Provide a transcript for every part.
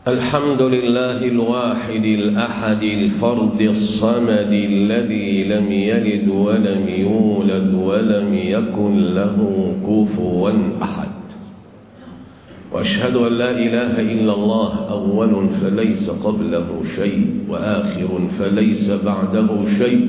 الحمد لله الواحد الأحد الفرد الصمد الذي لم يلد ولم يولد ولم يكن له كفوا أحد، وأشهد أن لا إله إلا الله أول فليس قبله شيء، وآخر فليس بعده شيء،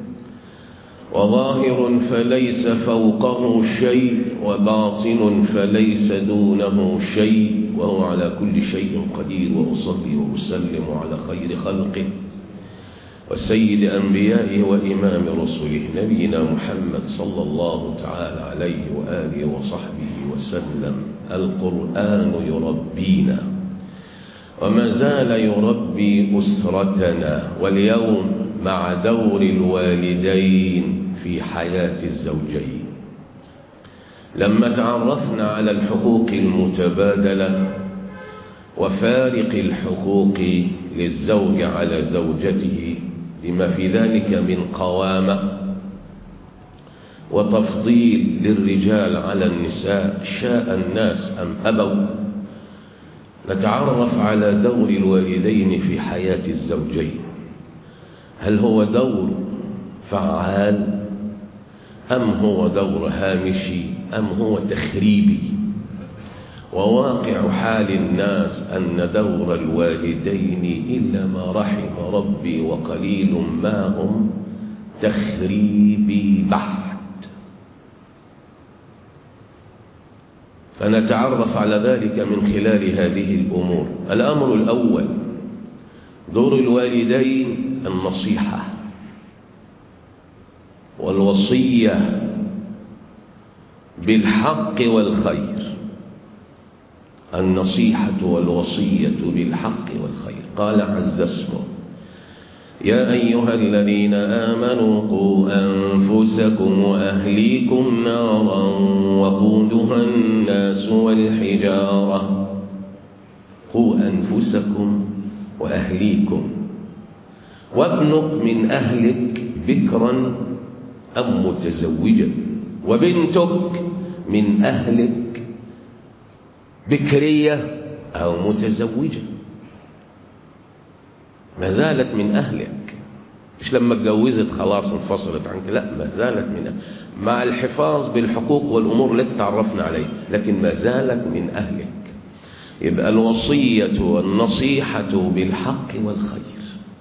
وظاهر فليس فوقه شيء، وباطن فليس دونه شيء، وهو على كل شيء قدير. وأصلي وأسلم على خير خلقه وسيد أنبيائه وإمام رسله نبينا محمد صلى الله تعالى عليه وآله وصحبه وسلم. القرآن يربينا وما زال يربي أسرتنا، واليوم مع دور الوالدين في حياة الزوجين. لما تعرفنا على الحقوق المتبادلة وفارق الحقوق للزوج على زوجته لما في ذلك من قوامة وتفضيل للرجال على النساء شاء الناس أم أبوا، نتعرف على دور الوالدين في حياة الزوجين. هل هو دور فعال أم هو دور هامشي أم هو تخريبي؟ وواقع حال الناس أن دور الوالدين إلا ما رحم ربي وقليل ما هم تخريبي بحت. فنتعرف على ذلك من خلال هذه الأمور. الأمر الأول: دور الوالدين النصيحة والوصية بالحق والخير. النصيحة والوصية بالحق والخير. قال عز اسمه: يا أيها الذين آمنوا قوا أنفسكم وأهليكم نارا وقودها الناس والحجارة. قوا أنفسكم وأهليكم، وابنك من أهلك بكرا أم متزوجا، وبنتك من أهلك بكرية أو متزوجة. ما زالت من أهلك، مش لما اتجوزت خلاص انفصلت عنك، لا، ما زالت من أهلك مع الحفاظ بالحقوق والأمور التي تعرفنا عليها، لكن ما زالت من أهلك. يبقى الوصية والنصيحة بالحق والخير.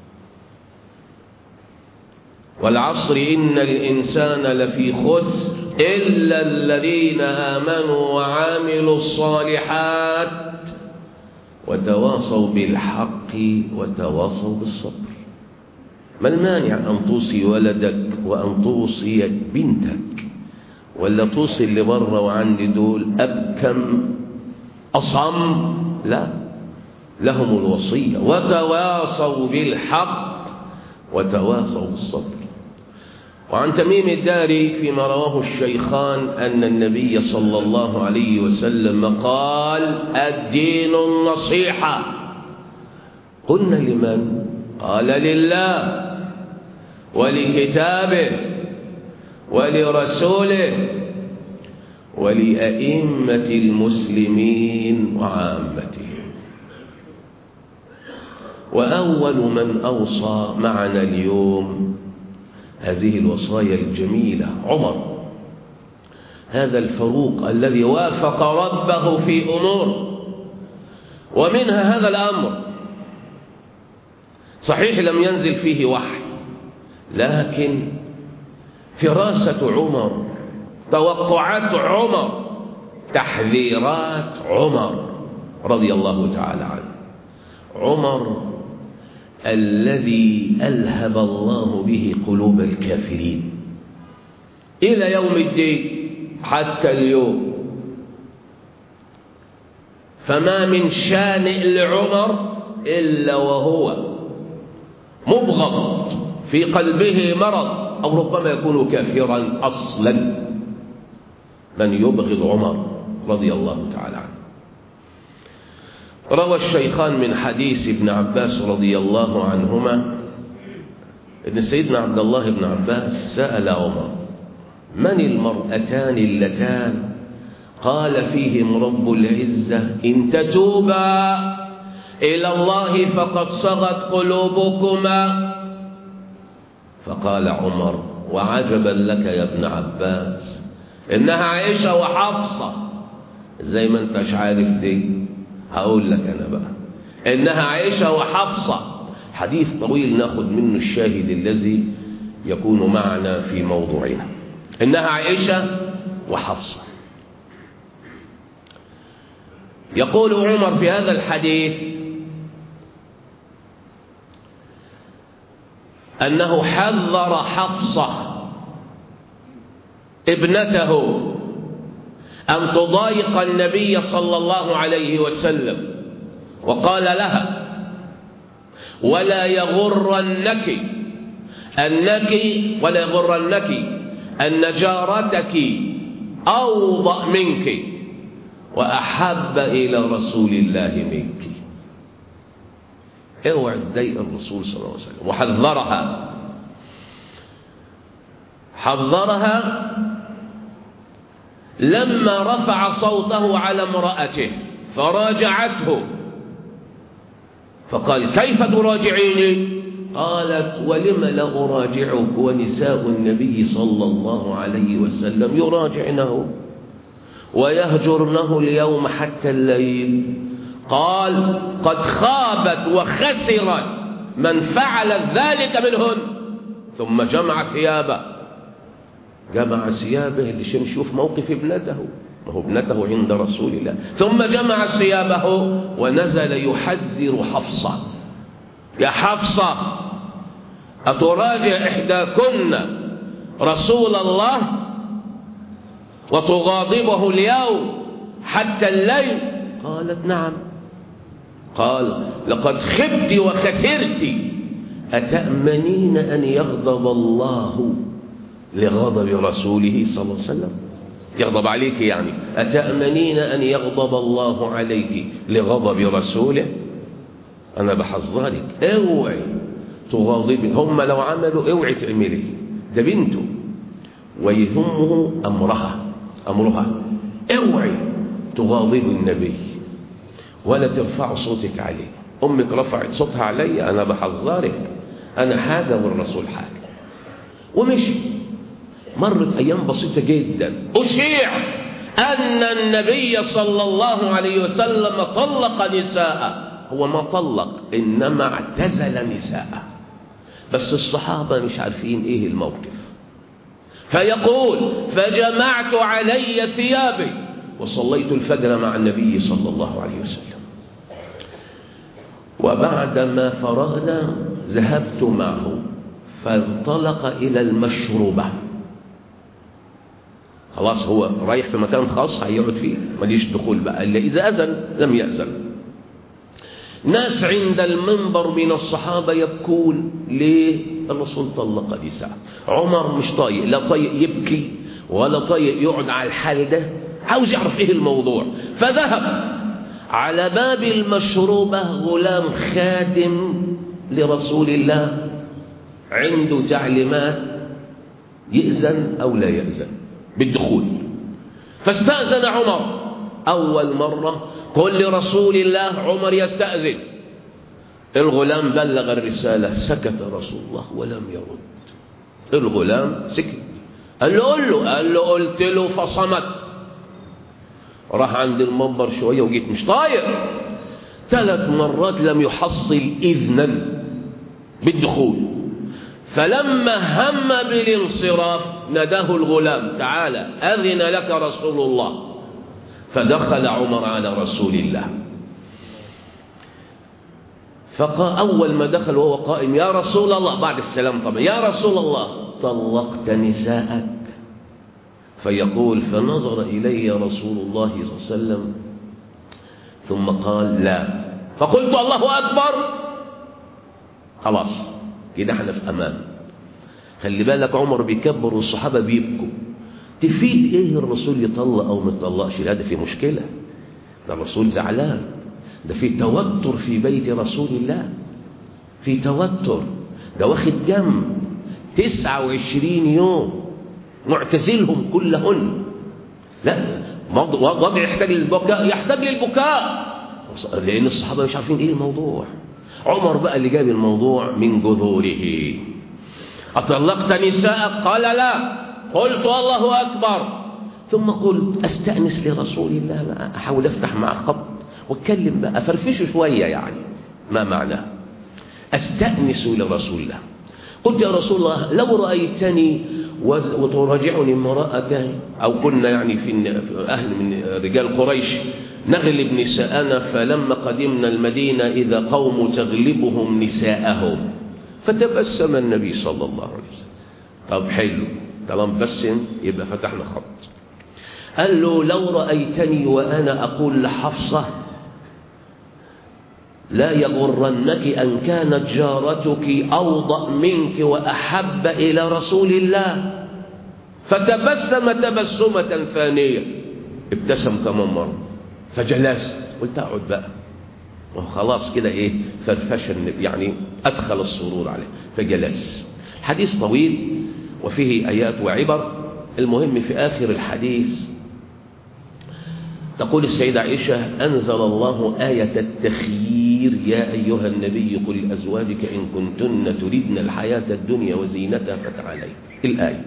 والعصر إن الإنسان لفي خسر إلا الذين آمنوا وعاملوا الصالحات وتواصوا بالحق وتواصوا بالصبر. ما المانع أن توصي ولدك وأن توصي بنتك، ولا توصي اللي بره وعندي دول أبكم أصم؟ لا، لهم الوصية. وتواصوا بالحق وتواصوا بالصبر. وعن تميم الداري فيما رواه الشيخان أن النبي صلى الله عليه وسلم قال: الدين النصيحة. قلنا: لمن؟ قال: لله ولكتابه ولرسوله ولأئمة المسلمين وعامتهم. وأول من أوصى معنا اليوم هذه الوصايا الجميلة عمر، هذا الفاروق الذي وافق ربه في أمور، ومنها هذا الأمر. صحيح لم ينزل فيه وحي، لكن فراسة عمر، توقعات عمر، تحذيرات عمر رضي الله تعالى عنه. عمر الذي ألهب الله به قلوب الكافرين إلى يوم الدين حتى اليوم. فما من شانئ لعمر إلا وهو مبغض في قلبه مرض، أو ربما يكون كافرا أصلا، من يبغض عمر رضي الله تعالى عنه. روى الشيخان من حديث ابن عباس رضي الله عنهما أن سيدنا عبد الله بن عباس سأل عمر: من المرأتان اللتان قال فيهم رب العزة: إن تتوبا إلى الله فقد صغت قلوبكما. فقال عمر: وعجبا لك يا ابن عباس، إنها عائشة وحفصة. زي ما انتش عارف دي، هقول لك أنا بقى، إنها عائشة وحفصة. حديث طويل ناخد منه الشاهد الذي يكون معنا في موضوعنا. إنها عائشة وحفصة. يقول عمر في هذا الحديث أنه حذر حفصة ابنته أن تضايق النبي صلى الله عليه وسلم، وقال لها: ولا يغرنك أن جارتك أوضأ منك وأحب إلى رسول الله منك. اوعى تضايق الرسول صلى الله عليه وسلم. حذرها لما رفع صوته على امرأته فراجعته، فقال: كيف تراجعيني؟ قالت: ولم لا أراجعك ونساء النبي صلى الله عليه وسلم يراجعنه ويهجرنه اليوم حتى الليل. قال: قد خابت وخسرت من فعل ذلك منهن. ثم جمع ثيابه اللي نشوف موقف ابنته، ما هو ابنته عند رسول الله. ثم جمع ثيابه ونزل يحذر حفصة: يا حفصة، أتراجع إحداكن رسول الله وتغاضبه اليوم حتى الليل؟ قالت: نعم. قال: لقد خبت وخسرت، أتأمنين أن يغضب الله لغضب رسوله صلى الله عليه وسلم؟ يغضب عليك يعني، أتأمنين أن يغضب الله عليك لغضب رسوله؟ أنا بحذرك، اوعي تغاضبي. هم لو عملوا اوعي تعملي، ده بنته ويهمه أمرها. اوعي تغاضبي النبي ولا ترفع صوتك عليه. أمك رفعت صوتها علي، أنا بحذرك، أنا حاجة والرسول حاجة. ومشي. مرت أيام بسيطة جدا، أشيع أن النبي صلى الله عليه وسلم طلق نساءه. هو ما طلق، إنما اعتزل نساءه، بس الصحابة مش عارفين إيه الموقف. فيقول: فجمعت علي ثيابي وصليت الفجر مع النبي صلى الله عليه وسلم، وبعدما فرغنا ذهبت معه فانطلق إلى المشروبة. خلاص هو رايح في مكان خاص هيقعد فيه، ماليش دخول بقى إلا إذا أذن، لم يأذن. ناس عند المنبر من الصحابة يبكون: ليه الرسول طلق نساء؟ عمر مش طايق، لا طايق يبكي ولا طايق يقعد على الحال ده، عاوز يعرف ايه الموضوع. فذهب على باب المشروبة غلام خادم لرسول الله عنده تعليمات يأذن أو لا يأذن بالدخول. فاستأذن عمر أول مرة، قل لرسول الله عمر يستأذن. الغلام بلغ الرسالة، سكت رسول الله ولم يرد. الغلام سكت. قال له قلت له فصمت. راح عند المنبر شوية وجيت مش طايق. 3 مرات لم يحصل إذنا بالدخول. فلما هم بالانصراف ناداه الغلام: تعالى أذن لك رسول الله. فدخل عمر على رسول الله، أول ما دخل وهو قائم: يا رسول الله، بعد السلام طبعا، يا رسول الله طلقت نساءك؟ فيقول: فنظر إلي رسول الله صلى الله عليه وسلم ثم قال: لا. فقلت: الله أكبر. خلاص كده احنا في أمان. خلي بالك عمر بيكبر والصحابة بيبكوا. تفيد ايه الرسول يطلق او ما يطلقش؟ لا، ده في مشكلة، ده الرسول زعلان، ده في توتر في بيت رسول الله، في توتر، ده واخد جنب 29 يوم معتزلهم كلهن. لا، وضع يحتاج للبكاء، لأن الصحابة مش عارفين إيه الموضوع. عمر بقى اللي جاب الموضوع من جذوره. أطلقت نساءك؟ قال لا. قلت الله أكبر. ثم قلت أستأنس لرسول الله بقى، أحاول أفتح معه خط واتكلم بقى، أفرفشه شوية يعني. ما معناه أستأنس لرسول الله؟ قلت يا رسول الله لو رأيتني وتراجعني امرأة، أو كنا يعني في أهل من رجال قريش نغلب نساءنا، فلما قدمنا المدينة إذا قوم تغلبهم نساءهم. فتبسم النبي صلى الله عليه وسلم. طب حلو، طالما بسم يبقى فتحنا خط. قال له لو رأيتني وأنا أقول لحفصة لا يغرنك أن كانت جارتك أوضأ منك وأحب إلى رسول الله. فتبسم تبسمة ثانية، ابتسم كمان مرة، فجلست. قلت أقعد بقى، وخلاص كده إيه فرفش يعني أدخل السرور عليه، فجلس. حديث طويل وفيه آيات وعبر. المهم في آخر الحديث تقول السيدة عائشة أنزل الله آية التخيير يا أيها النبي قل لأزواجك إن كنتن تريدن الحياة الدنيا وزينتها فتعالين، الآية.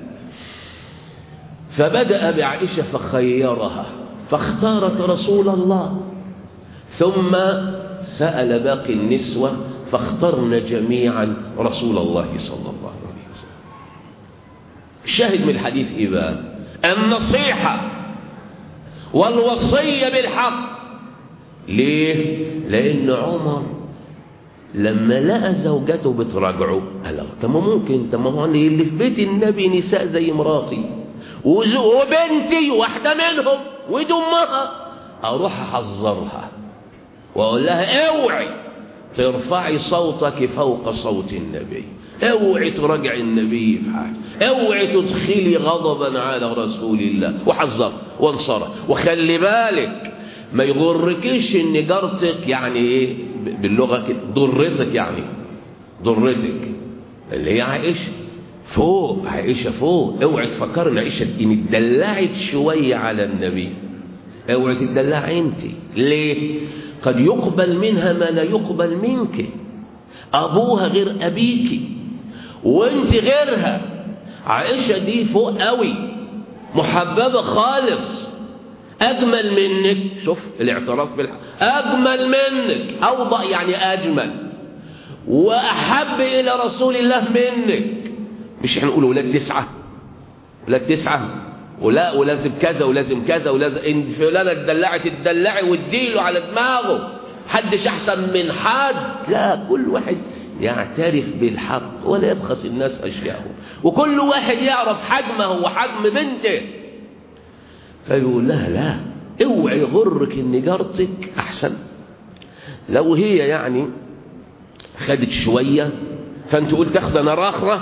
فبدأ بعائشة فخيرها فاختارت رسول الله، ثم سأل باقي النسوة فاخترن جميعا رسول الله صلى الله عليه وسلم. الشاهد من الحديث إيه بقى؟ النصيحة والوصية بالحق. ليه؟ لأن عمر لما لقى زوجته بتراجعه قال طب ممكن، طب ما اللي في بيت النبي نساء زي مراتي وبنتي واحدة منهم ودي أمها، أروح أحذرها وأقول لها اوعي ترفعي صوتك فوق صوت النبي، اوعي تراجع النبي في حاجة، اوعي تدخلي غضبا على رسول الله، وحذر وانصره. وخلي بالك ما يغركش ان جارتك يعني ايه باللغة كده ضرتك، يعني ضرتك اللي هي عائشة فوق، عائشة فوق. اوعي تفكر ان عائشة ان اتدلعت شوية على النبي، اوعي تدلعي انت. ليه؟ قد يقبل منها ما لا يقبل منك. ابوها غير ابيك وانت غيرها. عائشة دي فوق قوي، محببة خالص، اجمل منك. شوف الاعتراف بالحق، اجمل منك، اوضع يعني اجمل، واحب الى رسول الله منك. مش احنا نقول ولاد تسعة، ولاد تسعة ولا ولازم كذا ولازم كذا ولازم ان فلانة اتدلعت تدلعي واديله على دماغه، حدش احسن من حد. لا، كل واحد يعترف بالحق ولا يبخس الناس اشياءهم، وكل واحد يعرف حجمه وحجم بنته. فيقول لها لا، اوعي يغرك ان جارتك احسن. لو هي يعني خدت شوية فانت قلت تاخد انا راخرة،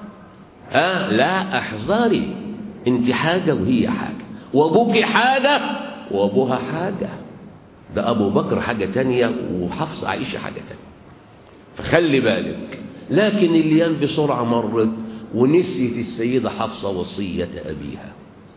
لا احذري، انت حاجة وهي حاجة، وابوك حاجة وابوها حاجة. ده ابو بكر حاجة تانية وحفصة عائشة حاجة تانية، فخلي بالك. لكن اليوم بسرعة مرت ونسيت السيدة حفصة وصية أبيها،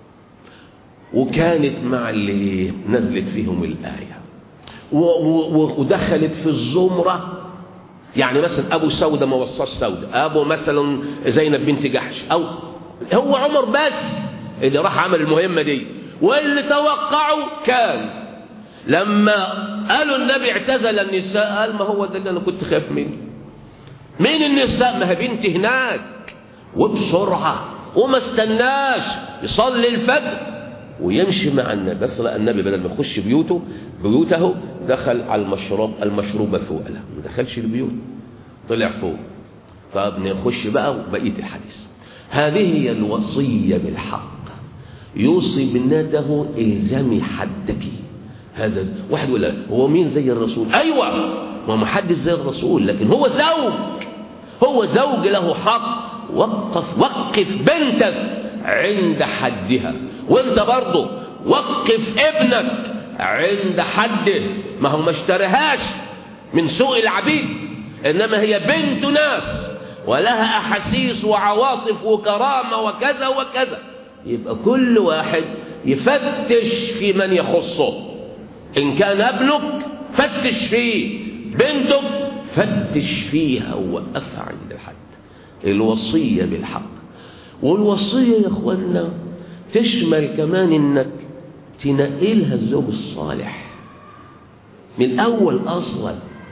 وكانت مع اللي نزلت فيهم الآية ودخلت في الزمرة. يعني مثلا أبو سودة ما وصاش سودة، أبو مثلا زينب بنت جحش، أو هو عمر بس اللي راح عمل المهمة دي. واللي توقعوا كان لما قالوا النبي اعتزل النساء، قال ما هو ده اللي أنا كنت خايف منه. مين النساء؟ ما هي بنتي هناك. وبسرعة وما استناش يصلي الفجر ويمشي مع النبي. بس لقى النبي بدل ما يخش بيوته دخل على المشروبة فوق، لا ما دخلش البيوت، طلع فوق. طب نخش بقى بقية الحديث. هذه هي الوصية بالحق. يوصي بنته الزمي حدك. هذا واحد يقول هو مين زي الرسول؟ ايوه، ما حدش زي الرسول، لكن هو زوج له حق. وقف بنتك عند حدها، وانت برضه وقف ابنك عند حده. ما هو ما اشتريهاش من سوق العبيد، انما هي بنت ناس ولها احاسيس وعواطف وكرامه وكذا وكذا. يبقى كل واحد يفتش في من يخصه. ان كان ابنك فتش فيه. بنتك فتش فيها ووقفها عند الحد. الوصية بالحق. والوصية يا اخوانا تشمل كمان انك تنقلها الزوج الصالح من الأول أصلا.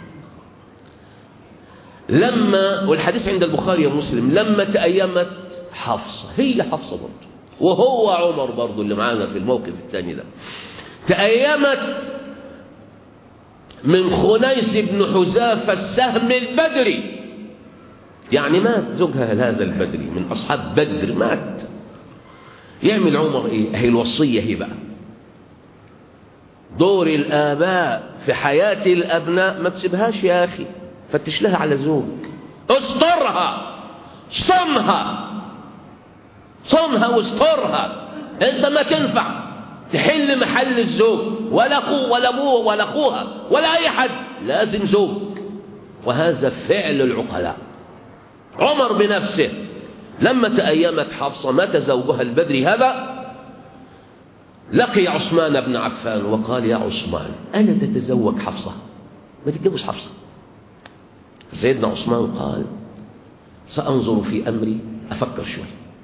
لما، والحديث عند البخاري ومسلم، لما تأيمت حفصة، هي حفصة برضه وهو عمر برضه اللي معانا في الموقف الثاني ده، تأيمت من خنيس بن حذافة السهم البدري، يعني مات زوجها هذا البدري من أصحاب بدر، مات. يعمل عمر إيه؟ هي الوصية هي بقى دور الآباء في حياة الأبناء. ما تسيبهاش يا أخي، فتش لها على زوج، استرها، صنها واسترها. انت ما تنفع تحل محل الزوج، ولا اخوه ولا ابوه ولا اخوها ولا اي حد، لازم زوج. وهذا فعل العقلاء. عمر بنفسه لما تأيمت حفصة مات زوجها البدري هذا، لقي عثمان بن عفان وقال: يا عثمان، ألا تتزوج حفصة؟ ما تتجوز حفصة. سيدنا عثمان قال: سأنظر في أمري، أفكر شوي.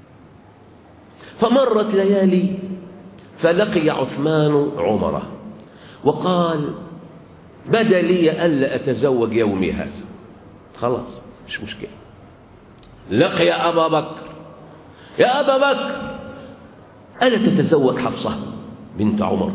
فمرت ليالي فلقي عثمان عمر وقال: بدا لي ألا أتزوج يومي هذا، خلاص مش مشكلة. لقي أبا بكر: يا أبا بكر، ألا تتزوج حفصة بنت عمر؟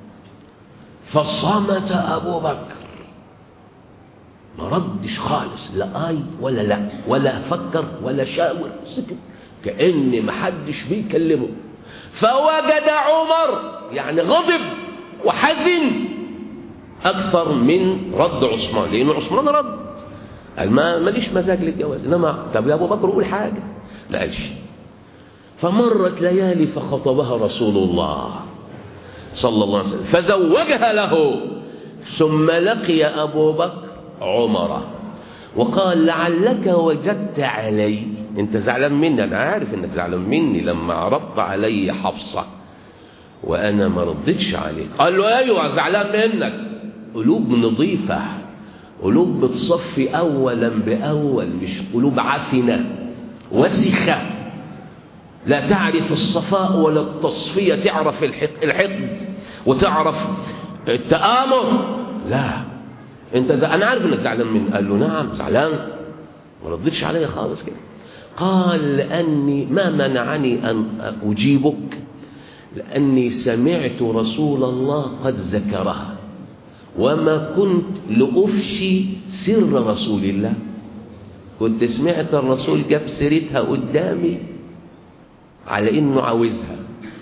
فصمت أبو بكر، ما ردش خالص، لا آي ولا لا، ولا فكر ولا شاور، سكت كأن محدش بيكلمه. فوجد عمر يعني غضب وحزن أكثر من رد عثمان، لأن عثمان رد قال: ما ليش مزاج للجواز. إنما طب يا أبو بكر قول حاجة، لا قالش. فمرت ليالي فخطبها رسول الله صلى الله عليه وسلم فزوجها له. ثم لقي أبو بكر عمر وقال: لعلك وجدت علي، انت زعلان مني، انا عارف انك زعلان مني لما عرضت علي حفصة وانا ما ردتش عليك. قال له: ايوه زعلان منك. قلوب نظيفة، قلوب بتصفي اولا باول، مش قلوب عفنة وسخة لا تعرف الصفاء ولا التصفية، تعرف الحقد وتعرف التآمر. لا، انت انا عارف انك زعلان مني. قال له: نعم زعلان، ما ردتش عليا خالص كده. قال: لأني ما منعني أن أجيبك، لأني سمعت رسول الله قد ذكرها، وما كنت لأفشي سر رسول الله. كنت سمعت الرسول جاب سيرتها قدامي على إنه عاوزها،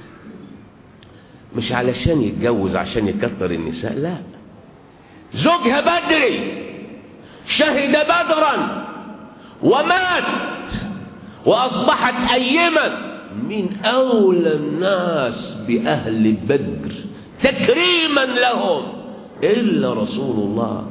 مش علشان يتجوز عشان يكتر النساء، لا. زوجها بدري شهد بدرا ومات وأصبحت أيما من أولى الناس بأهل بدر تكريما لهم إلا رسول الله.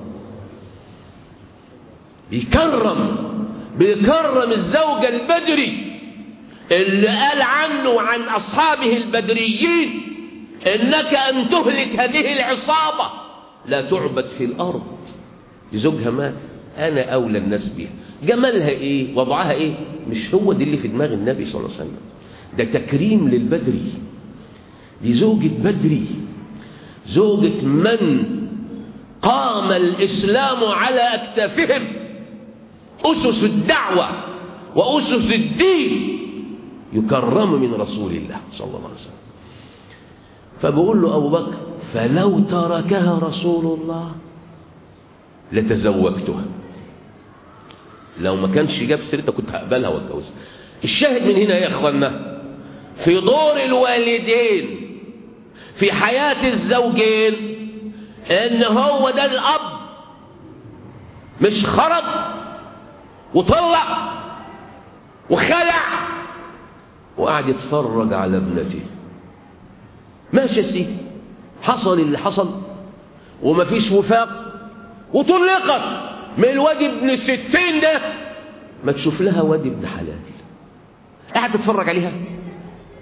بيكرم الزوج البدري اللي قال عنه وعن أصحابه البدريين: إنك أن تهلك هذه العصابة لا تعبد في الأرض. زوجها مات، أنا أولى الناس بها. جمالها إيه؟ وضعها إيه؟ مش هو دي اللي في دماغ النبي صلى الله عليه وسلم. ده تكريم للبدري، دي زوجة بدري، زوجة من قام الإسلام على أكتافهم، أسس الدعوة وأسس الدين يكرم من رسول الله صلى الله عليه وسلم. فبقول له أبو بكر: فلو تركها رسول الله لتزوجتها. لو ما كانش جاب سيرتها كنت هقبلها واتجوزها. الشاهد من هنا يا اخوانا في دور الوالدين في حياة الزوجين، ان هو ده الاب مش خرج وطلع وخلع وقعد يتفرج على ابنته. ماشي يا سيدي، حصل اللي حصل ومفيش وفاق وطلقت من الواد ابن 60 ده، ما تشوف لها واد ابن حلال قاعد تتفرج عليها؟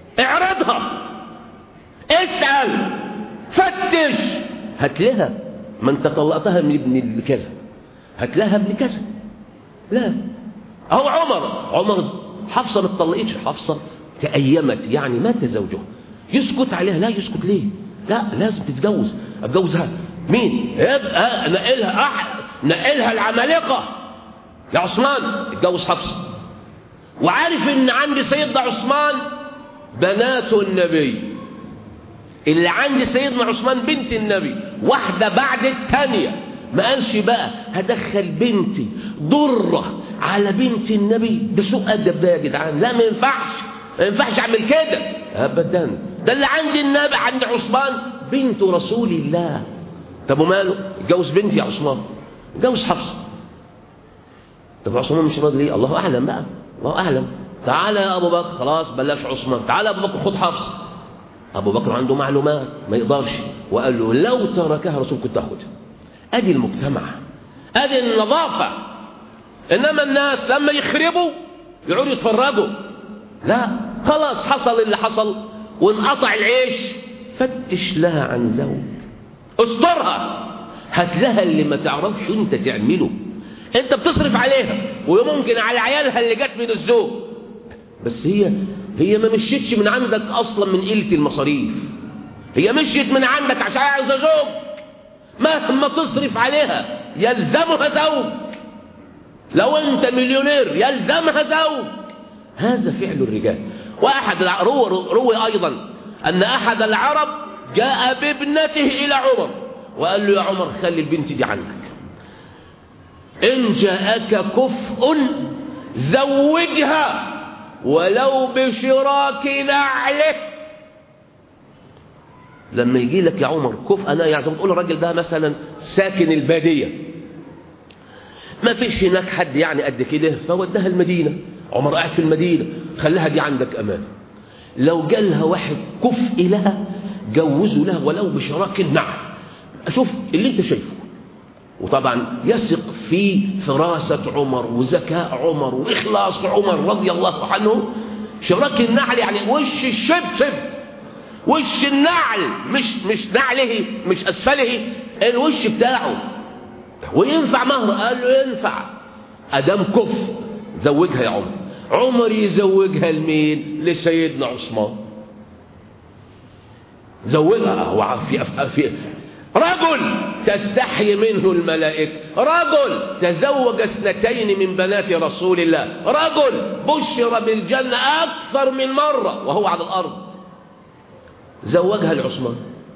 اعرضها، اسأل، فتش، هات لها ما انت طلقتها من ابن كذا، هات لها ابن كذا. لا، أو عمر حفصة ما اتطلقتش، حفصة تأيمت يعني مات زوجها، يسكت عليها؟ لا، يسكت ليه؟ لا، لازم تتجوز. اتجوزها مين؟ يبقى نقلها العمالقة يا عثمان، اتجوز حفصة. وعارف ان عند سيدنا عثمان بنات النبي، اللي عند سيدنا عثمان بنت النبي واحدة بعد الثانية، ما قالش بقى هدخل بنتي ضرة على بنت النبي، ده سوء أدب ده يا جدعان. لا، ما ينفعش اعمل كده ابدا. ده اللي عند النبي عند عثمان بنت رسول الله. طب وماله؟ اتجوز بنتي يا عثمان، اتجوز حفصة. طب عثمان مش راضي ليه؟ الله اعلم بقى، الله اعلم. تعالى يا ابو بكر، خلاص بلاش عثمان، تعالى يا ابو بكر خد حفصة. ابو بكر عنده معلومات ما يقدرش، وقال له لو تركها رسول كنت اخدها. ادي المجتمع، ادي النظافة. انما الناس لما يخربوا يقعدوا يتفرجوا. لا، خلاص حصل اللي حصل وانقطع العيش. فتش لها عن زوج، استرها، هات لها اللي ما تعرفش انت تعمله. انت بتصرف عليها وممكن على عيالها اللي جت من الزوج، بس هي ما مشيتش من عندك اصلا من قلة المصاريف، هي مشيت من عندك عشان عايزه زوج. مهما تصرف عليها يلزمها زوج. لو انت مليونير يلزمها زوج. هذا فعل الرجال. واحد روي ايضا ان احد العرب جاء بابنته الى عمر وقال له يا عمر خلي البنت دي عنك، ان جاءك كفء زوجها ولو بشراك نعله. لما يجي لك يا عمر كفء، انا يعني زي ما تقول الراجل ده مثلا ساكن الباديه، ما فيش هناك حد يعني قد كده، فودها المدينه. عمر قاعد في المدينه، خليها دي عندك امان. لو جالها واحد كفء لها جوزوا لها ولو بشراك النعل. اشوف اللي انت شايفه. وطبعا يثق في فراسة عمر وذكاء عمر واخلاص عمر رضي الله عنه. شراك النعل يعني وش الشبشب، وش النعل، مش نعله، مش اسفله، الوش بتاعه. وينفع مهر؟ قال له ينفع ادام كفء. زوجها يا عمر. عمر يزوجها لمين؟ لسيدنا عثمان. زوجها. هو في رجل تستحي منه الملائكة، رجل تزوج 2 من بنات رسول الله، رجل بشر بالجنة أكثر من مرة وهو على الأرض، زوجها لعثمان.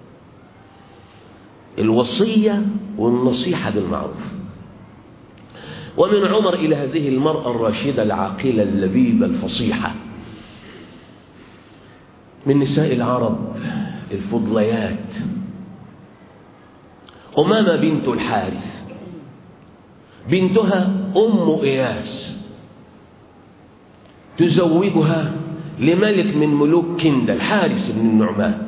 الوصية والنصيحة بالمعروف. ومن عمر إلى هذه المرأة الراشدة العاقلة اللبيبة الفصيحة من نساء العرب الفضليات، أمامة بنت الحارث، بنتها أم إياس، تزوجها لملك من ملوك كندة الحارث بن النعمان.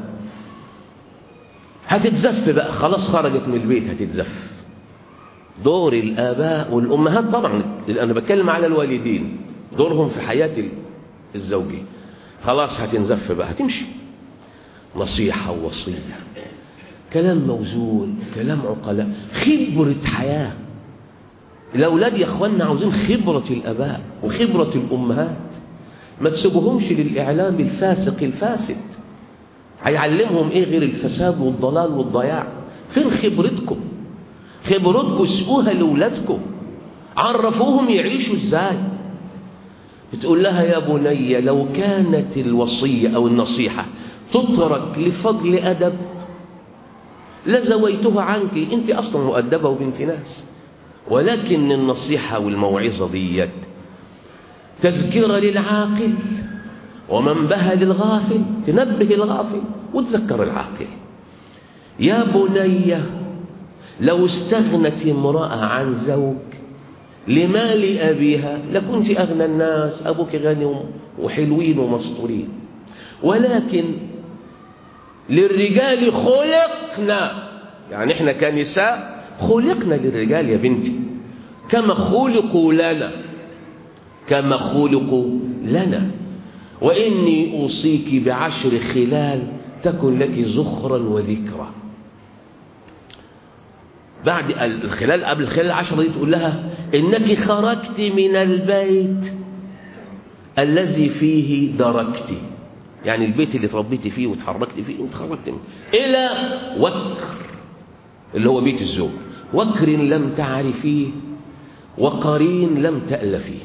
هتتزف بقى، خلاص خرجت من البيت هتتزف. دور الآباء والأمهات طبعا، أنا بتكلم على الوالدين، دورهم في حياة الزوجية. خلاص هتنزف بقى، هتمشي. نصيحة ووصية، كلام موزون، كلام عقلاء، خبرة حياة. الأولاد يا أخوانا عاوزين خبرة الآباء وخبرة الأمهات. ما تسيبوهمش للإعلام الفاسق الفاسد، هيعلمهم إيه غير الفساد والضلال والضياع؟ فين خبرتكم؟ خبرتكم اسقوها لأولادكم، عرفوهم يعيشوا إزاي. بتقول لها يا بني لو كانت الوصية أو النصيحة تترك لفضل أدب لزويتها عنك، أنت أصلا مؤدبة وبنت ناس. ولكن النصيحة والموعظة ديت تذكرة للعاقل ومنبه للغافل، تنبه الغافل وتذكر العاقل. يا بني لو استغنت امرأة عن زوج لمال أبيها لكنت أغنى الناس، أبوك غني وحلوين ومسطورين. ولكن للرجال خلقنا، يعني احنا كنساء خلقنا للرجال يا بنتي، كما خلقوا لنا، كما خلقوا لنا. وإني أوصيك ب10 خلال تكن لك زخرا وذكرى. بعد قبل الخلال 10 دي تقول لها إنك خرجت من البيت الذي فيه دركت، يعني البيت اللي تربيتي فيه وتحركت فيه انت خرجت منه، إلى وكر اللي هو بيت الزوج، وكر لم تعرفيه وقرين لم تألفيه،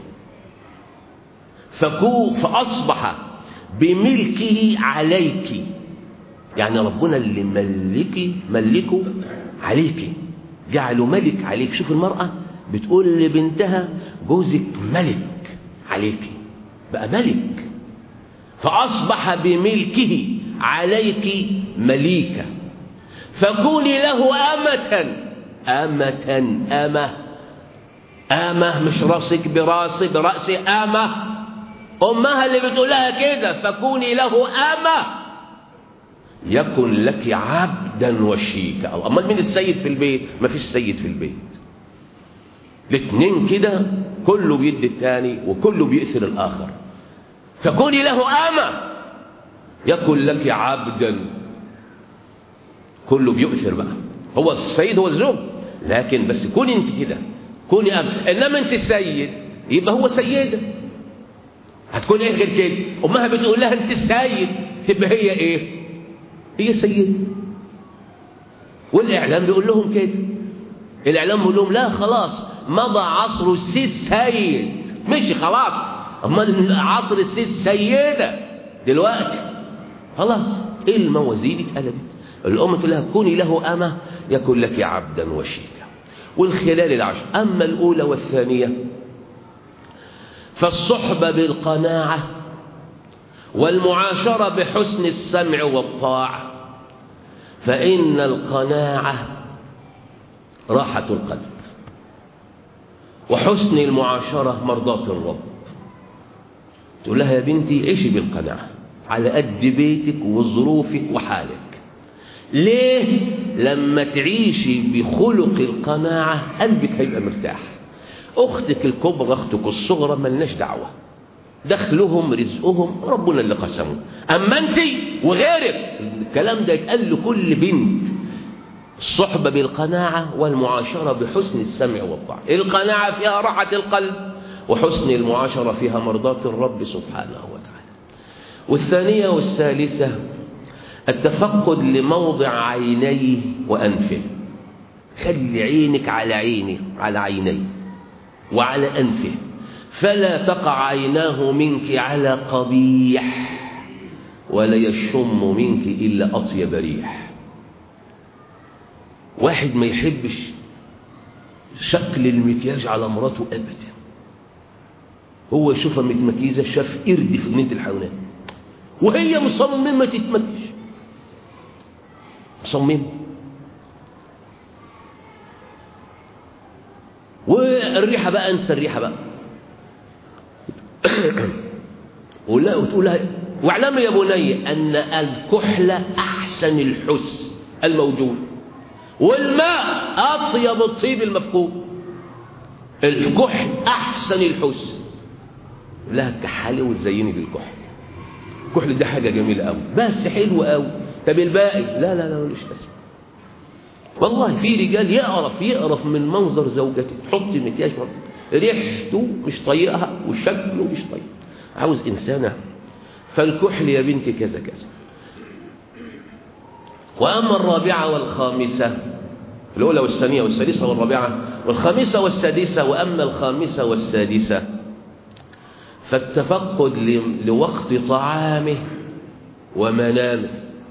فأصبح بملكه عليك، يعني ربنا اللي ملكه عليك، جعله ملك عليك. شوف المرأة بتقول لبنتها جوزك ملك عليك، بقى ملك، فأصبح بملكه عليك مليكة، فكوني له أمة مش راسك برأسي أمة، أمها اللي بتقولها كده، فكوني له أمة يكن لك عبدا وشيكا. أمال مين السيد في البيت؟ ما فيش سيد في البيت، الاثنين كده كله بيدي الثاني وكله بيأثر الآخر، فكوني له أمة يكن لك عبدا، كله بيؤثر بقى، هو السيد هو الزوج، لكن بس كوني انت كده، كوني أمة. إنما انت السيد يبقى هو سيدة، هتكون ايه غير كده؟ امها بتقول لها انت السيد، تبقى هي ايه؟ هي سيدة. والاعلام بيقول لهم كده، الاعلام بيقول لهم لا خلاص مضى عصر السيس سيد، مشي خلاص، امال عصر السيس سيدة دلوقتي خلاص. ايه الموازين اتقلبت، الام تقول لها كوني له أمة يكن لك عبدا وشيكا. والخلال 10، اما الاولى والثانية فالصحبة بالقناعة والمعاشرة بحسن السمع والطاعة، فإن القناعة راحة القلب، وحسن المعاشرة مرضاة الرب. تقول لها يا بنتي عيشي بالقناعة على قد بيتك وظروفك وحالك. ليه؟ لما تعيشي بخلق القناعة قلبك هيبقى مرتاح. أختك الكبرى أختك الصغرى ملناش دعوة، دخلهم رزقهم ربنا اللي قسمه، أما أنت وغيرك الكلام ده يتقال لكل بنت. الصحبة بالقناعة والمعاشرة بحسن السمع والطاعة، القناعة فيها راحة القلب، وحسن المعاشرة فيها مرضاة الرب سبحانه وتعالى. والثانية والثالثة التفقد لموضع عينيه وأنفه، خلي عينك على عينه، على عينيه وعلى أنفه، فلا تقع عيناه منك على قبيح ولا يشم منك إلا أطيب ريح. واحد ما يحبش شكل المكياج على مراته أبدا، هو يشوفها متمكيزة شاف قرد في جنينة الحيوانات وهي مصممة تتمكش، مصممة. والريحة بقى انسى الريحة بقى وتقول لها واعلمي يا بني أن الكحل أحسن الحسن الموجود، والماء أطيب الطيب المفقود. الكحل أحسن الحسن، لها كحلي وتزيني بالكحل. الكحل ده حاجة جميلة قوي بس حلوة قوي، طب الباقي لا لا لا ملوش لازمة. والله في رجال يقرف من منظر زوجته، تحط مكياج ريحته مش طايقها وشكله مش طايق، عاوز إنسانة. فالكحل يا بنتي كذا كذا. وأما الرابعة والخامسة، الأولى والثانية والثالثة والرابعة والخامسة والسادسة، وأما الخامسة والسادسة فالتفقد لوقت طعامه ومنامه،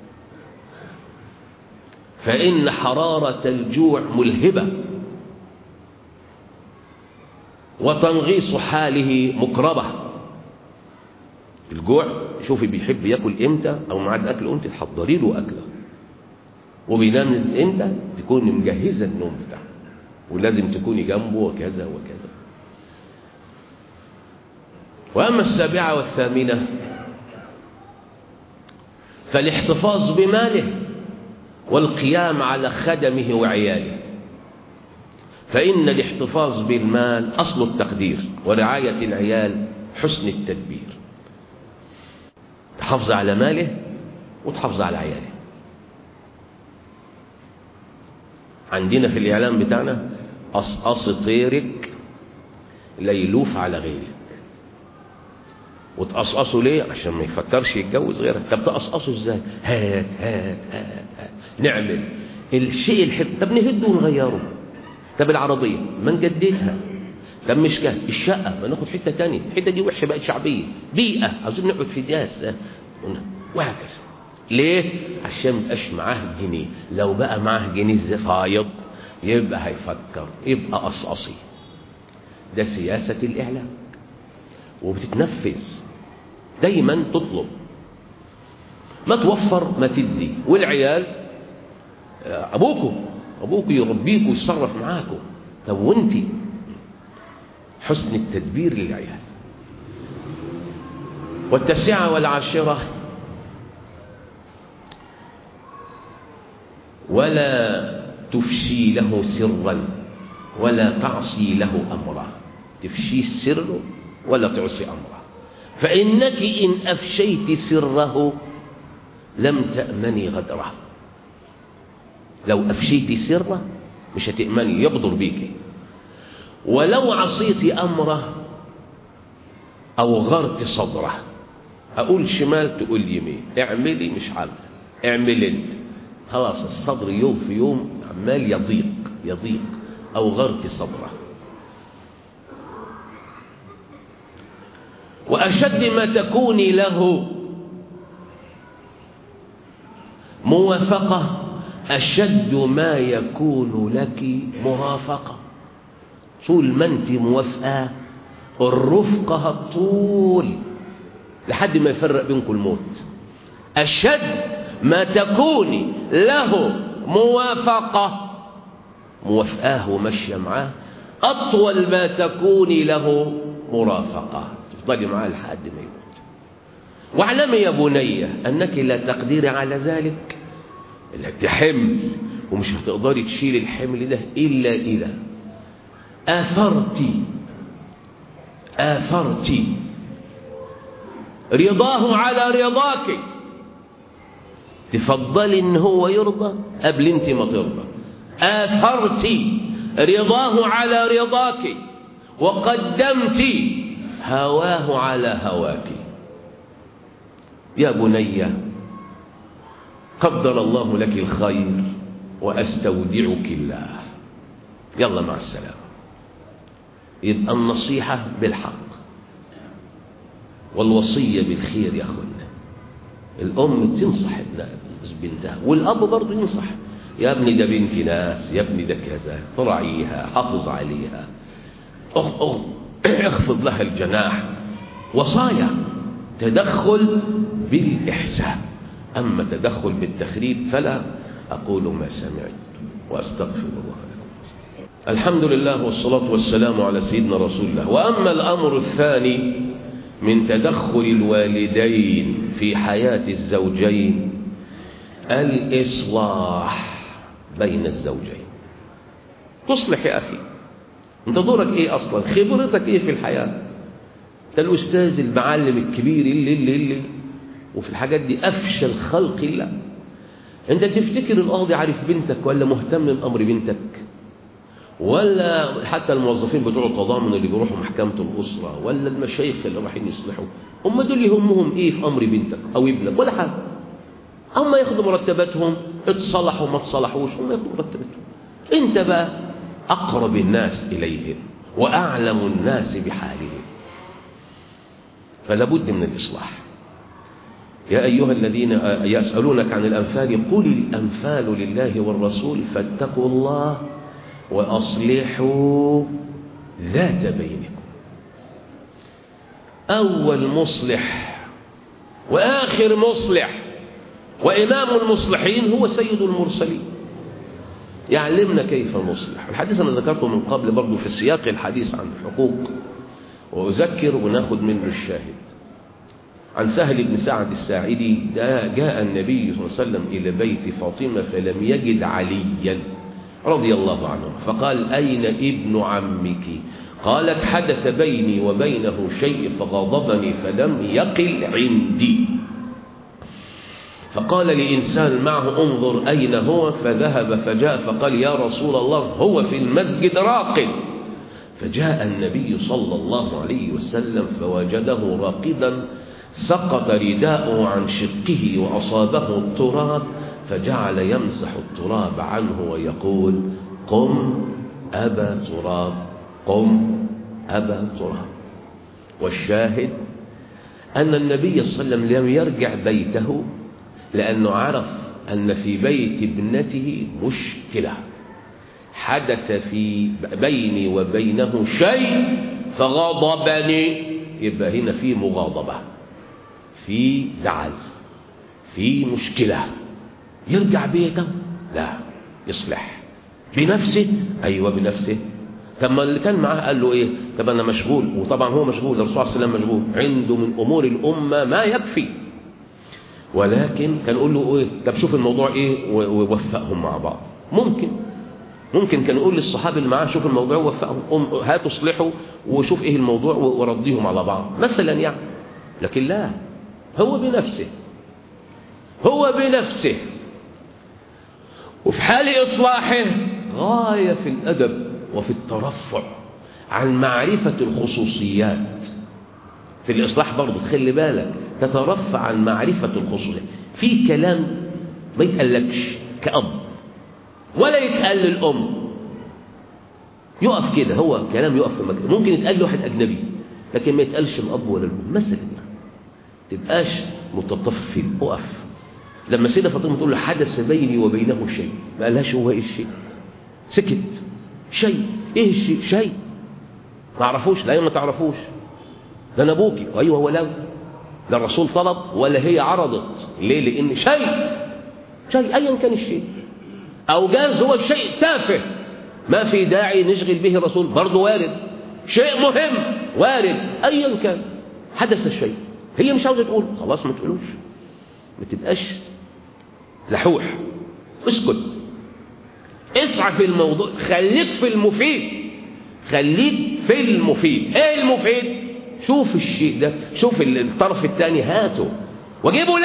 فإن حرارة الجوع ملهبة وتنغيص حاله مكربة. الجوع شوفي بيحب ياكل امتى او ميعاد اكل امتى، تحضري له اكله، وبينام امتى تكوني مجهزه النوم بتاعه، ولازم تكوني جنبه وكذا وكذا. واما السابعه والثامنه فالاحتفاظ بماله والقيام على خدمه وعياله، فإن الاحتفاظ بالمال أصل التقدير، ورعاية العيال حسن التدبير. تحافظ على ماله وتحافظ على عياله. عندنا في الإعلام بتاعنا قصقص طيرك لا يلوف على غيرك. وتقصقصه ليه؟ عشان ما يفكرش يتجوز غيرك. طب تقصقصه ازاي؟ هات هات هات هات، نعمل الشيء الحلو. طب نهده ونغيره. طب العربية ما نجددها. طب مش كده الشقة ما ناخد حتة تانية، الحتة دي وحشة بقت شعبية، بيئة عاوزين نقعد في دياس، وهكذا. ليه؟ عشان ما يبقاش معاه جنيه. لو بقى معاه جنيه فايض يبقى هيفكر، يبقى قصقصي. ده سياسة الإعلام وبتتنفذ. دايما تطلب، ما توفر ما تدي. والعيال أبوكوا يربيكوا ويتصرف معاكوا. طب وانتي حسن التدبير للعيال. والتاسعة والعاشرة، ولا تفشي له سرا ولا تعصي له أمرا. تفشي سره ولا تعصي أمره، فإنك إن أفشيت سره لم تأمني غدره. لو أفشيت سره مش هتأمني، يغدر بيك. ولو عصيت أمره أو غرت صدره، أقول شمال تقول يمين، اعملي مش عامل، اعمل انت، خلاص الصدر يوم في يوم عمال يضيق أو غرت صدره. وأشد ما تكوني له موافقة أشد ما يكون لك مرافقة. طول ما أنت موافقة الرفقة هتطول لحد ما يفرق بينكم الموت. أشد ما تكوني له موافقة، موافقاه ومشي معاه، أطول ما تكوني له مرافقة، تفضلي معاه لحد ما يموت. واعلمي يا بني أنك لا تقدري على ذلك، إنك تحمل ومش هتقدري تشيل الحمل ده إلا إذا آثرتي رضاه على رضاك. تفضلي إن هو يرضى قبل أنت ما ترضى. آثرتي رضاه على رضاك وقدمت هواه على هواك. يا بني قدر الله لك الخير وأستودعك الله. يلا مع السلامة. يبقى النصيحة بالحق والوصية بالخير يا أخونا. الأم تنصح بنتها والأب برضو ينصح، يا ابني ده بنت ناس، يا ابني ده كذا، تراعيها، حافظ عليها، اخفض لها الجناح. وصايا تدخل بالإحسان، أما تدخل بالتخريب فلا. أقول ما سمعت وأستغفر الله لكم. الحمد لله والصلاة والسلام على سيدنا رسول الله. وأما الأمر الثاني من تدخل الوالدين في حياة الزوجين، الإصلاح بين الزوجين. تصلح يا أخي، أنت دورك إيه أصلا؟ خبرتك إيه في الحياة؟ أنت الأستاذ المعلم الكبير اللي وفي الحاجات دي أفشل خلق الله. أنت تفتكر القاضي عارف بنتك ولا مهتم بأمر بنتك؟ ولا حتى الموظفين بتوع التضامن اللي بيروحوا محكمة الأسرة، ولا المشايخ اللي رايحين يصلحوا؟ هم دول يهمهم إيه في أمر بنتك أو ابنك؟ ولا حاجة. هم ياخدوا مرتباتهم، اتصلحوا ما تصلحوش هم ياخدوا مرتباتهم. أنت بقى أقرب الناس إليهم وأعلم الناس بحالهم، فلا بد من الإصلاح. يا أيها الذين يسألونك عن الأنفال قل الأنفال لله والرسول فاتقوا الله وأصلحوا ذات بينكم. أول مصلح وآخر مصلح وإمام المصلحين هو سيد المرسلين، يعلمنا كيف نصلح. الحديث أنا ذكرته من قبل برضو في سياق الحديث عن الحقوق، وأذكر وناخد منه الشاهد. عن سهل بن سعد الساعدي جاء النبي صلى الله عليه وسلم إلى بيت فاطمة فلم يجد عليا رضي الله عنه، فقال أين ابن عمك؟ قالت حدث بيني وبينه شيء فغضبني فلم يقل عندي. فقال لإنسان معه انظر أين هو، فذهب فجاء فقال يا رسول الله هو في المسجد راقد. فجاء النبي صلى الله عليه وسلم فوجده راقدا، سقط رداءه عن شقه وأصابه التراب، فجعل يمسح التراب عنه ويقول قم أبا تراب، قم أبا تراب. والشاهد أن النبي صلى الله عليه وسلم لم يرجع بيته لأنه عرف أن في بيت ابنته مشكلة، حدث في بيني وبينه شيء فغضبني. يبقى هنا في مغاضبة، في زعل، في مشكلة. يرجع بيته؟ لا، يصلح بنفسه. أيوة بنفسه. طب ما اللي كان معاه قال له إيه؟ طب أنا مشغول. وطبعا هو مشغول، الرسول صلى الله عليه وسلم مشغول، عنده من أمور الأمة ما يكفي. ولكن كان يقول له إيه؟ طب شوف الموضوع إيه ووفقهم مع بعض. ممكن كان يقول للصحابة اللي معاه شوف الموضوع ووفقهم، هاتوا اصلحوا وشوف إيه الموضوع ورديهم على بعض مثلا يعني. لكن لا، هو بنفسه وفي حال إصلاحه غاية في الأدب وفي الترفع عن معرفة الخصوصيات. في الإصلاح برضه تخلي بالك تترفع عن معرفة الخصوصيات. في كلام ما يتقلكش كأب ولا يتقال للأم، يقف كده، هو كلام يقف في مكان. ممكن يتقال لواحد أجنبي لكن ما يتقالش الأب ولا الأم مثلا يعني. تبقاش متطفل، اقف. لما سيدة فاطمة تقول له حدث بيني وبينه شيء، ما قالهاش هو ايه الشيء، سكت. شيء ايه الشيء؟ شيء ما اعرفوش. لا ما تعرفوش، ده انا ابوكي. ايوه ولو لا الرسول طلب ولا هي عرضت. ليه؟ لان شيء ايا كان الشيء، او جاز هو الشيء تافه ما في داعي نشغل به الرسول، برضه وارد. شيء مهم وارد ايا كان حدث الشيء. هي مش عاوزه تقول، خلاص ما تقولوش، ما تبقاش لحوح. اسكت، اسعى في الموضوع، خليك في المفيد. ايه المفيد؟ شوف الشيء ده، شوف الطرف الثاني، هاته واجيبه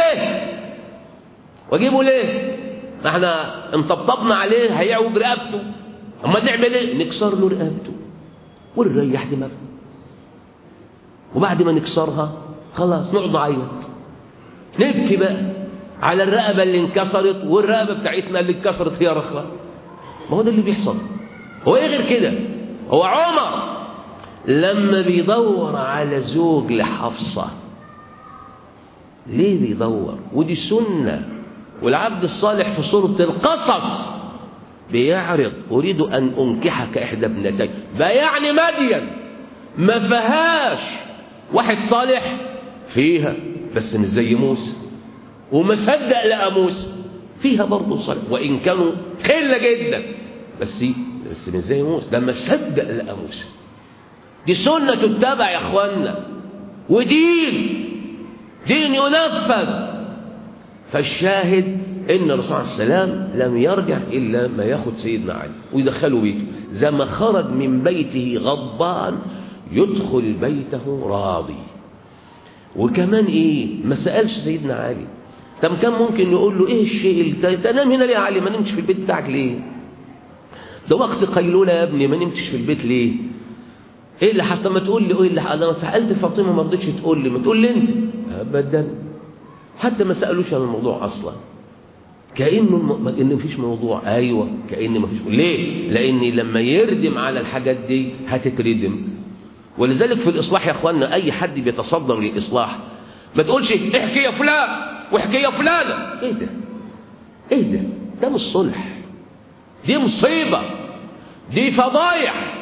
ليه؟ ما احنا انطبطبنا عليه هيعوج رقبته، اما نعمل ايه؟ نكسر له رقبته ونريح دماغه، وبعد ما نكسرها خلاص نقعد نعيط، نبكي بقى على الرقبه اللي انكسرت، والرقبه بتاعتنا اللي اتكسرت هي رخره. ما هو ده اللي بيحصل. هو ايه غير كده؟ هو عمر لما بيدور على زوج لحفصه، ليه بيدور؟ ودي سنه. والعبد الصالح في سوره القصص بيعرض أريد أن أنكحك إحدى ابنتي. يعني مدين ما فيهاش واحد صالح، فيها بس مش زي موسى، وما صدق لقى موسى. فيها برضه صالح وإن كانوا قلة جدا، بس مش زي موسى لما صدق لقى موسى. دي سنة تتبع يا أخوانا، ودين ينفذ. فالشاهد إن الرسول صلى الله عليه وسلم لم يرجع إلا ما ياخد سيدنا علي ويدخله بيته. زي ما خرج من بيته غضبان يدخل بيته راضي. وكمان إيه؟ ما سألش سيدنا علي. طب كان ممكن يقول له إيه الشيء اللي تنام هنا ليه يا علي؟ ما نمتش في البيت بتاعك ليه؟ ده وقت قيلولة يا ابني، ما نمتش في البيت ليه؟ إيه اللي حصل؟ ما تقول لي إيه اللي حصل؟ أنا سألت فاطمة ما رضتش تقول لي، ما تقول لي أنت. أبدا، حتى ما سألوش عن الموضوع أصلا، كأنه مفيش موضوع. أيوة كأن مفيش. ليه؟ لأن لما يردم على الحاجات دي هتتردم. ولذلك في الإصلاح يا أخوانا أي حد بيتصدر للإصلاح ما تقولش احكي يا فلان واحكي يا فلانة. إيه ده؟ ده مش صلح، دي مصيبة، دي فضايح.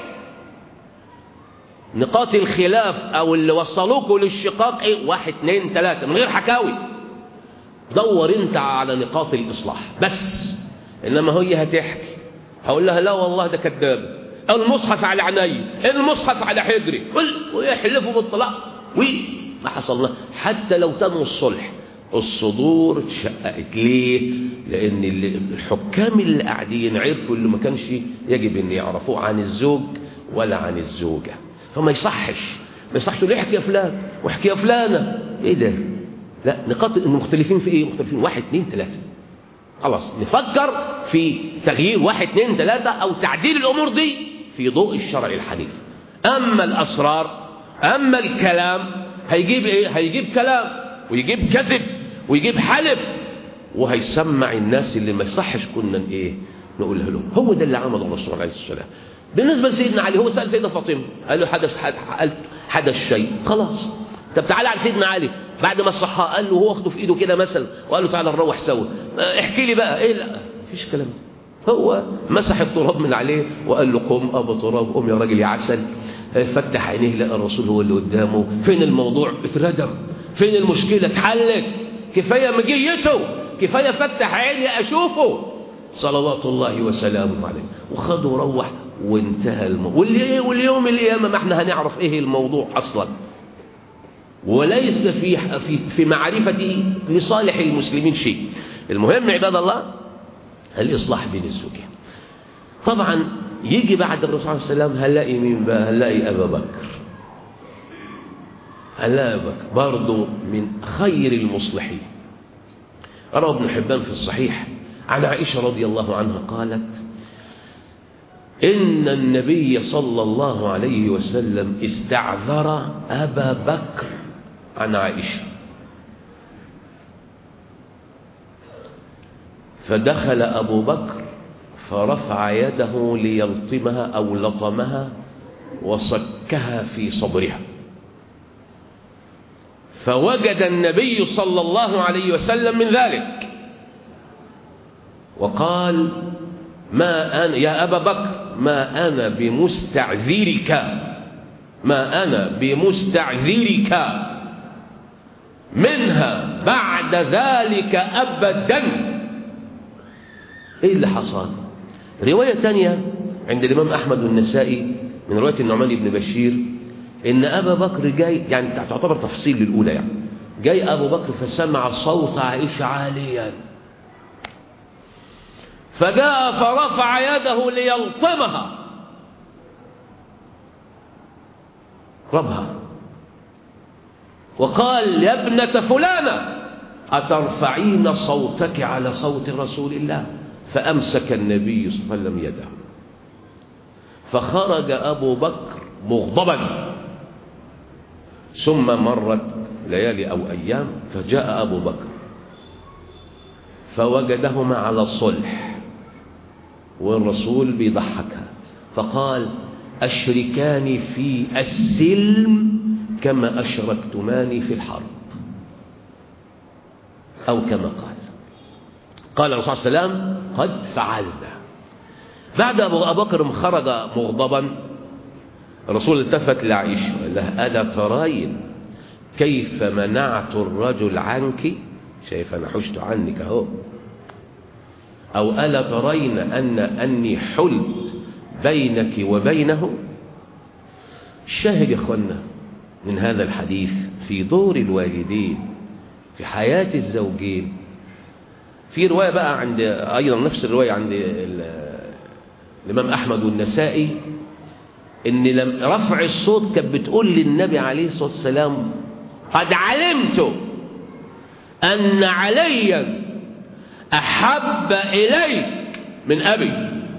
نقاط الخلاف أو اللي وصلوكوا للشقاق إيه؟ 1 2 3 من غير حكاوي. دور انت على نقاط الإصلاح بس. إنما هي هتحكي، هقول لها لا والله ده كذاب، المصحف على عيني، المصحف على حجري، ويحلفوا بالطلاق ما حصلنا. حتى لو تم الصلح الصدور اتشققت. ليه؟ لأن الحكام اللي قاعدين عرفوا اللي ما كانش يجب أن يعرفوه عن الزوج ولا عن الزوجة. فما يصحش تقول احكي يا فلان واحكي يا فلانة. ايه ده؟ لا، نقاط مختلفين في ايه؟ مختلفين 1 2 3. خلاص نفكر في تغيير 1 2 3 او تعديل الامور دي في ضوء الشرع الحنيف. اما الاسرار، اما الكلام، هيجيب ايه؟ هيجيب كلام ويجيب كذب ويجيب حلف وهيسمع الناس اللي ما يصحش كنا ايه نقولها لهم. هو ده اللي عمله الرسول عليه الصلاه والسلام. بالنسبه لسيدنا علي، هو سال سيدنا فاطمه قال له حدث شيء، خلاص. طب تعالى على سيدنا علي بعد ما صحاه، قال له هو واخده في ايده كده مثلا وقال له تعالى نروح سوا، احكي لي بقى ايه. لا مفيش كلام ده. هو مسح التراب من عليه وقال له قم ابو تراب، قم يا راجل يا عسل. فتح عينيه لقى الرسول هو اللي قدامه. فين الموضوع؟ اتردم. فين المشكله؟ اتحلت. كفايه مجيته، كفايه فتح عيني اشوفه صلوات الله وسلامه عليه. وخده وروح وانتهى واليوم القيامه ما احنا هنعرف ايه الموضوع اصلا، وليس في معرفته لصالح المسلمين شيء. المهم عباد الله الإصلاح بين الزوجين. طبعا يجي بعد الرسول عليه السلام هنلاقي مين بقى؟ هنلاقي أبا بكر. هنلاقي أبا بكر برضه من خير المصلحين. روى ابن حبان في الصحيح عن عائشة رضي الله عنها قالت إن النبي صلى الله عليه وسلم استعذر أبا بكر عن عائشة، فدخل أبو بكر فرفع يده ليلطمها أو لطمها وصكها في صدرها، فوجد النبي صلى الله عليه وسلم من ذلك وقال ما أنا يا أبا بكر ما أنا بمستعذرك منها بعد ذلك أبدا. إيه اللي حصل؟ رواية تانية عند الإمام أحمد والنسائي من رواية النعمان بن بشير إن أبا بكر جاي، يعني تعتبر تفصيل للأولى، يعني جاي أبو بكر فسمع صوت عائشة عاليا فجاء فرفع يده ليلطمها، ربها وقال يا ابنة فلانة أترفعين صوتك على صوت رسول الله؟ فأمسك النبي صلى الله عليه وسلم يده، فخرج أبو بكر مغضبا. ثم مرت ليالي أو أيام فجاء أبو بكر فوجدهما على الصلح والرسول بيضحكها فقال أشركاني في السلم كما أشركتماني في الحرب، أو كما قال الرسول صلى الله عليه وسلم قد فعلنا. بعد أبو بكر خرج مغضبا الرسول التفت لعائشة وقال لها ألا ترين كيف منعت الرجل عنك؟ شايف أنا حشت عنك أهو. أو ألا ترين أني حلت بينك وبينه؟ الشاهد يا أخوانا من هذا الحديث في دور الوالدين في حياة الزوجين. في رواية بقى عند أيضا نفس الرواية عند الإمام أحمد والنسائي إن لم رفع الصوت كانت بتقول للنبي عليه الصلاة والسلام قد علمت أن عليا أحب إليك من أبي.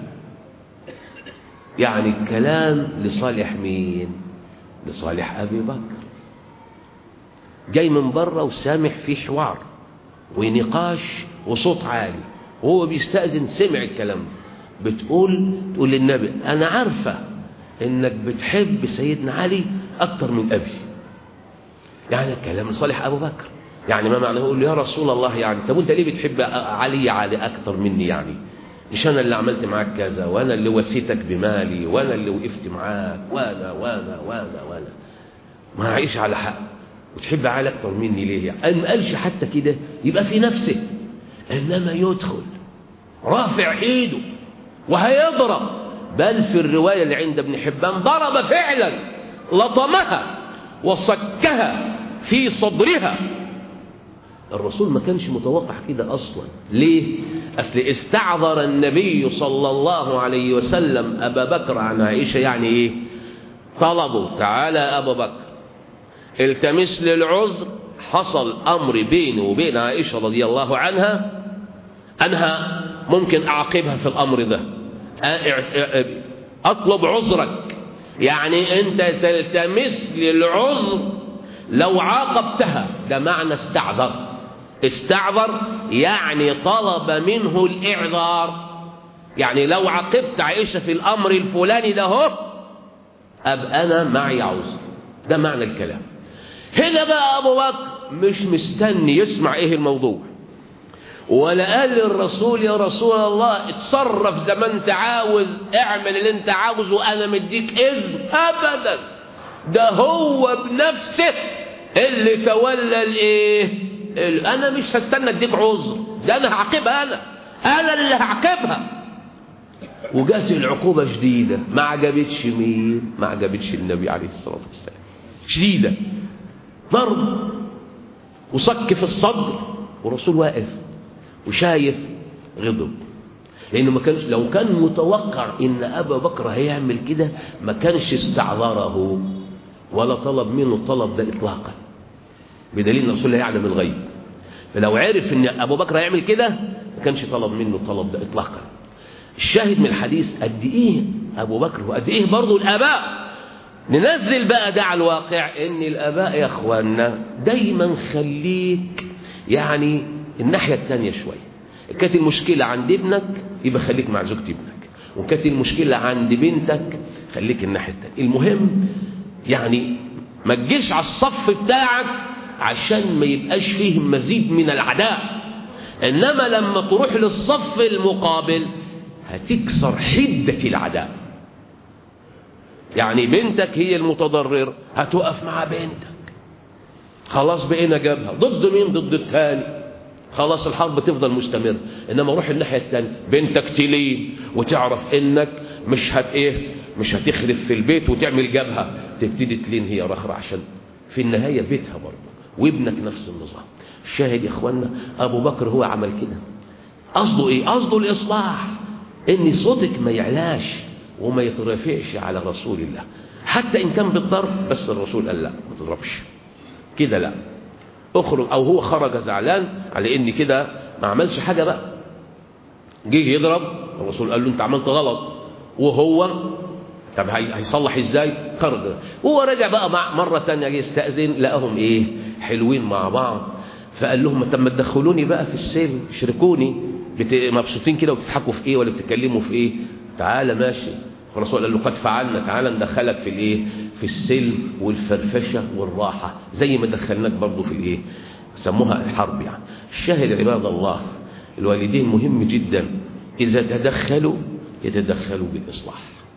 يعني الكلام لصالح مين؟ لصالح أبي بكر. جاي من بره وسامح في حوار ونقاش وصوت عالي وهو بيستأذن، سمع الكلام تقول للنبي أنا عارفة إنك بتحب سيدنا علي أكتر من أبي. يعني الكلام لصالح أبو بكر. يعني ما معنى يقول له يا رسول الله يعني طب أنت ليه بتحب علي أكتر مني؟ يعني مش أنا اللي عملت معاك كذا وأنا اللي وسيتك بمالي وأنا اللي وقفت معاك وأنا ما هعيش على حق وتحب علي أكتر مني ليه؟ يعني ما قالش حتى كده يبقى في نفسه، إنما يدخل رافع إيده وهيضرب. بل في الرواية اللي عند ابن حبان ضرب فعلا، لطمها وصكها في صدرها. الرسول ما كانش متوقع كده أصلا. ليه؟ أصل استعذر النبي صلى الله عليه وسلم أبا بكر عن عائشة. يعني إيه؟ طلبوا تعالى أبا بكر التمس لي العذر حصل أمر بيني وبين عائشة رضي الله عنها أنها ممكن أعاقبها في الأمر ده، أطلب عذرك، يعني أنت تلتمس لي العذر لو عاقبتها. ده معنى استعذر. استعذر يعني طلب منه الإعذار، يعني لو عاقبت عائشة في الأمر الفلاني ده هو أبقى أنا معي عذر. ده معنى الكلام. هنا بقى أبو بكر مش مستني يسمع إيه الموضوع، ولا قال للرسول يا رسول الله اتصرف زي ما انت عاوز، اعمل اللي انت عاوزه، انا مديك اذن. ابدا، ده هو بنفسه اللي تولى الايه. انا مش هستنى اديك عذر، ده انا هعاقبها، انا اللي هعاقبها. وجات العقوبه شديده، ما عجبتش مين؟ ما عجبتش النبي عليه الصلاه والسلام. شديده، ضرب وصك في الصدر، والرسول واقف وشايف، غضب. لانه ما كانش، لو كان متوقع ان ابا بكر هيعمل كده ما كانش استعذره ولا طلب منه الطلب ده اطلاقا، بدليل ان الرسول يعلم الغيب. فلو عرف ان ابو بكر هيعمل كده ما كانش طلب منه الطلب ده اطلاقا. الشاهد من الحديث قد ايه ابو بكر وقد ايه برضه الاباء. ننزل بقى ده على الواقع، ان الاباء يا اخواننا دايما خليك يعني الناحية التانية شوية. كانت المشكلة عند ابنك يبقى خليك مع زوجة ابنك، وكانت المشكلة عند بنتك خليك الناحية التانية. المهم يعني ما تجيش على الصف بتاعك عشان ما يبقاش فيه مزيد من العداء، انما لما تروح للصف المقابل هتكسر حدة العداء. يعني بنتك هي المتضرر، هتوقف مع بنتك، خلاص بقينا جبهة ضد مين؟ ضد التاني، خلاص الحرب تفضل مستمرة. انما روح الناحية التانية، بنتك تلين وتعرف انك مش هتخرب في البيت وتعمل جبهة، تبتدي تلين هي رخرة، عشان في النهاية بيتها برضه، وابنك نفس النظام. الشاهد يا اخوانا ابو بكر هو عمل كده. قصده ايه؟ قصده الاصلاح، ان صوتك ما يعلاش وما يترفعش على رسول الله حتى ان كان بالضرب. بس الرسول قال لا ما تضربش كده، لا اخرج. او هو خرج زعلان على ان كده ما عملش حاجه بقى، جه يضرب، الرسول قال له انت عملت غلط، وهو طب هيصلح ازاي؟ خرج. وهو رجع بقى مره ثانيه جه يستاذن، لقاهم حلوين مع بعض، فقال لهم طب ما تدخلوني بقى في السلم، اشركوني، مبسوطين كده وبتضحكوا في ولا بتتكلموا في تعالى ماشي. الرسول قال له قد فعلنا، تعالى ندخلك في في السلم والفرفشه والراحه زي ما دخلناك برضه في سموها الحرب يعني. الشاهد عباد الله، الوالدين مهم جدا اذا تدخلوا يتدخلوا بالاصلاح،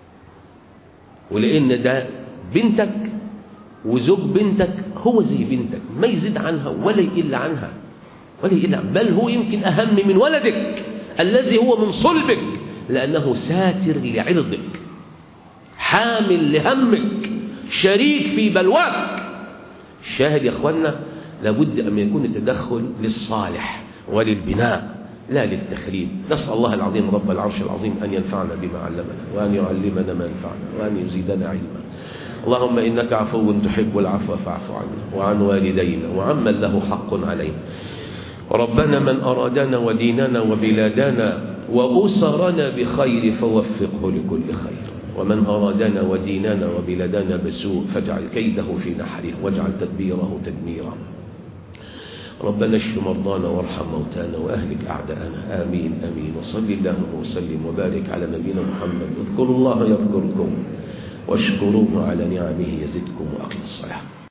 ولان ده بنتك وزوج بنتك هو زي بنتك، ما يزيد عنها ولا يقل عنها ولا يقل، بل هو يمكن اهم من ولدك الذي هو من صلبك، لانه ساتر لعرضك، حامل لهمك، شريك في بلواك. الشاهد يا اخوانا لابد ان يكون التدخل للصالح وللبناء لا للتخريب. نسال الله العظيم رب العرش العظيم ان ينفعنا بما علمنا، وان يعلمنا ما ينفعنا، وان يزيدنا علما. اللهم انك عفو تحب العفو فاعف عنا وعن والدينا وعمن له حق علينا. ربنا من ارادنا وديننا وبلادنا وأسرنا بخير فوفقه لكل خير، ومن أرادنا وديننا وبلادنا بسوء فاجعل كيده في نحره واجعل تدبيره تدميرا. ربنا اشف مرضانا وارحم موتانا وأهلك أعداءنا، آمين آمين. وصل اللهم وسلم وبارك على نبينا محمد. اذكروا الله يذكركم واشكروه على نعمه يزدكم وأقيموا الصلاة.